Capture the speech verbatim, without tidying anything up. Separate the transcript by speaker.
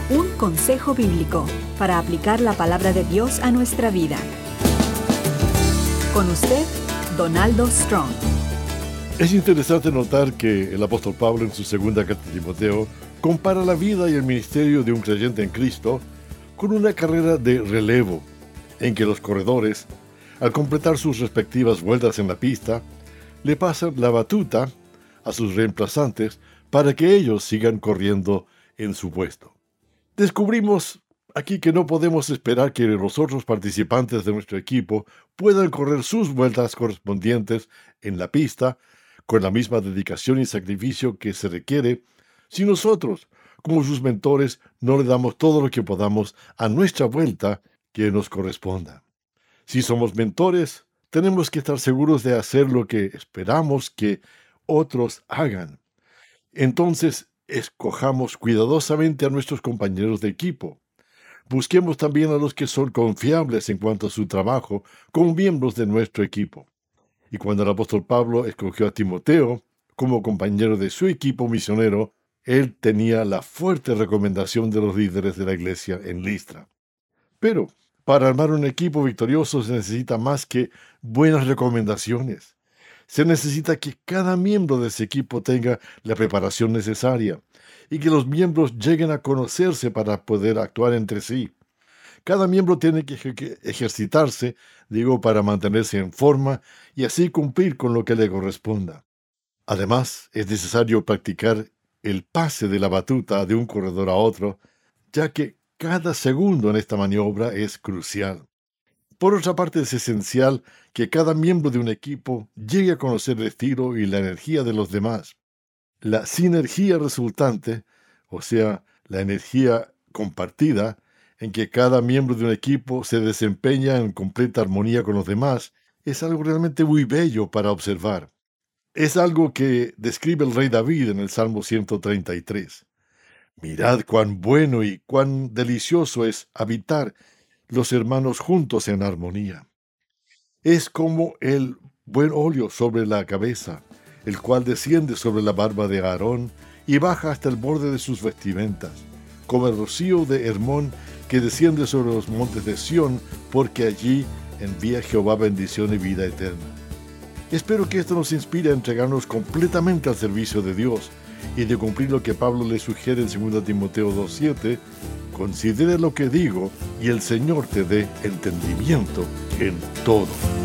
Speaker 1: Un consejo bíblico para aplicar la palabra de Dios a nuestra vida. Con usted, Donaldo Strong.
Speaker 2: Es interesante notar que el apóstol Pablo en su segunda carta a Timoteo compara la vida y el ministerio de un creyente en Cristo con una carrera de relevo, en que los corredores, al completar sus respectivas vueltas en la pista, le pasan la batuta a sus reemplazantes para que ellos sigan corriendo en su puesto. Descubrimos aquí que no podemos esperar que los otros participantes de nuestro equipo puedan correr sus vueltas correspondientes en la pista con la misma dedicación y sacrificio que se requiere si nosotros, como sus mentores, no le damos todo lo que podamos a nuestra vuelta que nos corresponda. Si somos mentores, tenemos que estar seguros de hacer lo que esperamos que otros hagan. Entonces, escojamos cuidadosamente a nuestros compañeros de equipo. Busquemos también a los que son confiables en cuanto a su trabajo como miembros de nuestro equipo. Y cuando el apóstol Pablo escogió a Timoteo como compañero de su equipo misionero, él tenía la fuerte recomendación de los líderes de la iglesia en Listra. Pero, para armar un equipo victorioso se necesita más que buenas recomendaciones. Se necesita que cada miembro de ese equipo tenga la preparación necesaria y que los miembros lleguen a conocerse para poder actuar entre sí. Cada miembro tiene que ejer- ejercitarse, digo, para mantenerse en forma y así cumplir con lo que le corresponda. Además, es necesario practicar el pase de la batuta de un corredor a otro, ya que cada segundo en esta maniobra es crucial. Por otra parte, es esencial que cada miembro de un equipo llegue a conocer el estilo y la energía de los demás. La sinergia resultante, o sea, la energía compartida, en que cada miembro de un equipo se desempeña en completa armonía con los demás, es algo realmente muy bello para observar. Es algo que describe el rey David en el Salmo ciento treinta y tres. Mirad cuán bueno y cuán delicioso es habitar los hermanos juntos en armonía. Es como el buen óleo sobre la cabeza, el cual desciende sobre la barba de Aarón y baja hasta el borde de sus vestimentas, como el rocío de Hermón que desciende sobre los montes de Sión, porque allí envía Jehová bendición y vida eterna. Espero que esto nos inspire a entregarnos completamente al servicio de Dios y de cumplir lo que Pablo le sugiere en segunda Timoteo dos siete. Considera lo que digo y el Señor te dé entendimiento en todo.